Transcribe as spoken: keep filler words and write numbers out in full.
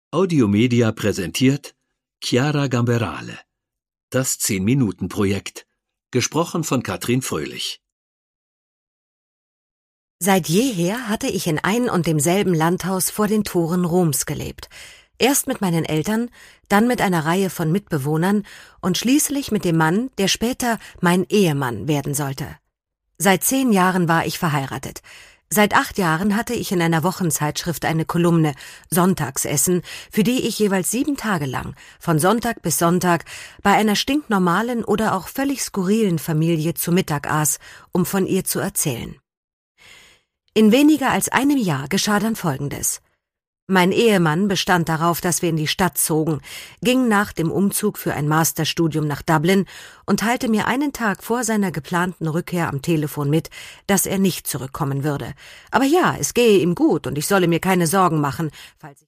Audiomedia präsentiert Chiara Gamberale. Das Zehn-Minuten-Projekt. Gesprochen von Katrin Fröhlich. Seit jeher hatte ich in ein und demselben Landhaus vor den Toren Roms gelebt. Erst mit meinen Eltern, dann mit einer Reihe von Mitbewohnern und schließlich mit dem Mann, der später mein Ehemann werden sollte. Seit zehn Jahren war ich verheiratet. Seit acht Jahren hatte ich in einer Wochenzeitschrift eine Kolumne, Sonntagsessen, für die ich jeweils sieben Tage lang, von Sonntag bis Sonntag, bei einer stinknormalen oder auch völlig skurrilen Familie zu Mittag aß, um von ihr zu erzählen. In weniger als einem Jahr geschah dann Folgendes. Mein Ehemann bestand darauf, dass wir in die Stadt zogen, ging nach dem Umzug für ein Masterstudium nach Dublin und teilte mir einen Tag vor seiner geplanten Rückkehr am Telefon mit, dass er nicht zurückkommen würde. Aber ja, es gehe ihm gut und ich solle mir keine Sorgen machen, falls ich